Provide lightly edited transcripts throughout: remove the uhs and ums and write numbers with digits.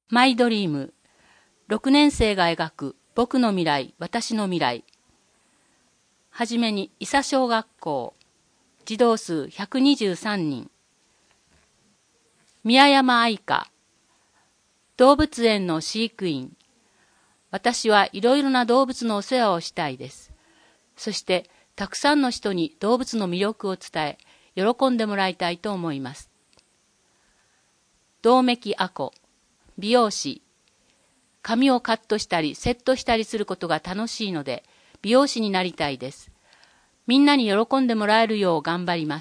マイドリーム、6年生が描く僕の未来、私の未来。はじめに、伊佐小学校、児童数123人。宮山愛香、動物園の飼育員。私はいろいろな動物のお世話をしたいです。そして、たくさんの人に動物の魅力を伝え、喜んでもらいたいと思います。百目鬼あこ、美容師。髪をカットしたりセットしたりすることが楽しいので、美容師になりたいです。みんなに喜んでもらえるよう頑張ります。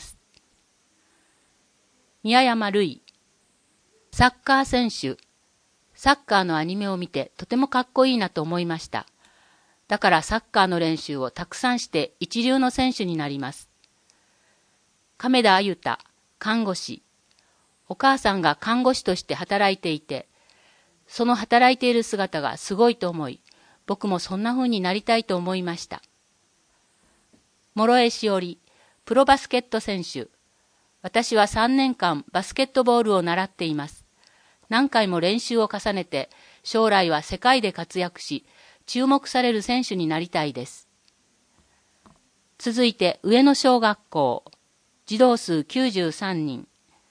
宮山るい、サッカー選手。サッカーのアニメを見てとてもかっこいいなと思いました。だからサッカーの練習をたくさんして一流の選手になります。亀田あゆた、看護師。お母さんが看護師として働いていて、その働いている姿がすごいと思い、僕もそんな風になりたいと思いました。諸江しおり、プロバスケット選手。私は3年間バスケットボールを習っています。何回も練習を重ねて、将来は世界で活躍し、注目される選手になりたいです。続いて、上野小学校、児童数93人。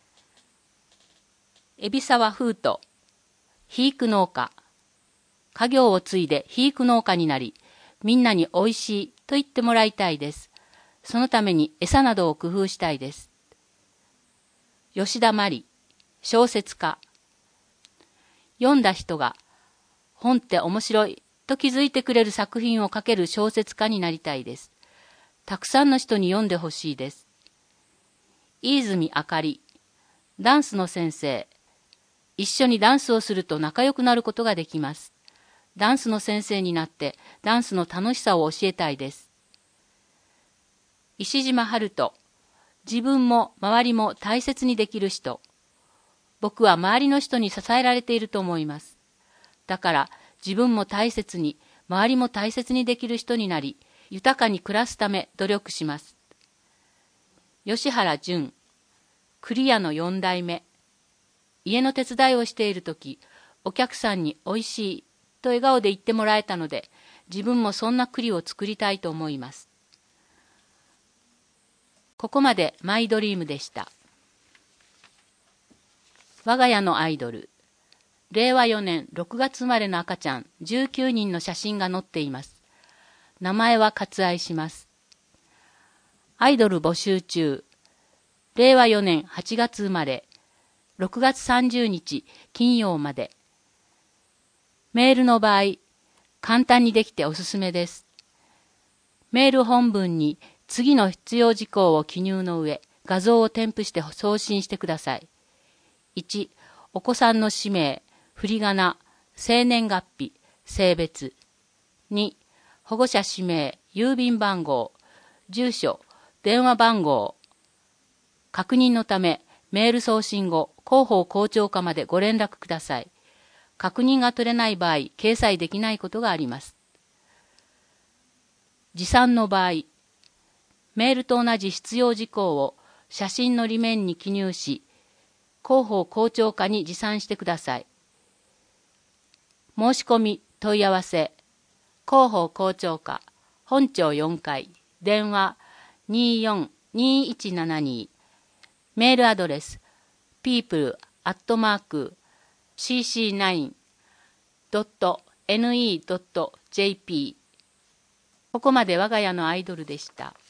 海老沢風斗、肥育農家。家業を継いで肥育農家になり、みんなに美味しいと言ってもらいたいです。そのために餌などを工夫したいです。吉田真理、小説家。読んだ人が、本って面白いと気づいてくれる作品を書ける小説家になりたいです。たくさんの人に読んでほしいです。飯泉あかり、ダンスの先生。一緒にダンスをすると仲良くなることができます。ダンスの先生になってダンスの楽しさを教えたいです。石島春人、自分も周りも大切にできる人。僕は周りの人に支えられていると思います。だから自分も大切に、周りも大切にできる人になり、豊かに暮らすため努力します。吉原淳、栗屋の4代目。家の手伝いをしているとき、お客さんにおいしいと笑顔で言ってもらえたので、自分もそんな栗を作りたいと思います。ここまでマイドリームでした。我が家のアイドル。令和4年6月生まれの赤ちゃん19人の写真が載っています。名前は割愛します。アイドル募集中。令和4年8月生まれ。6月30日金曜まで。メールの場合、簡単にできておすすめです。メール本文に次の必要事項を記入の上、画像を添付して送信してください。1、お子さんの氏名、振り仮名、生年月日、性別。2、保護者氏名、郵便番号、住所、電話番号。確認のため、メール送信後、広報校長課までご連絡ください。確認が取れない場合、掲載できないことがあります。持参の場合、メールと同じ必要事項を写真の裏面に記入し、広報校長課に持参してください。申し込み、問い合わせ、広報校長課、本庁4階、電話24-2172、メールアドレス、people@cc9.ne.jp。ここまで我が家のアイドルでした。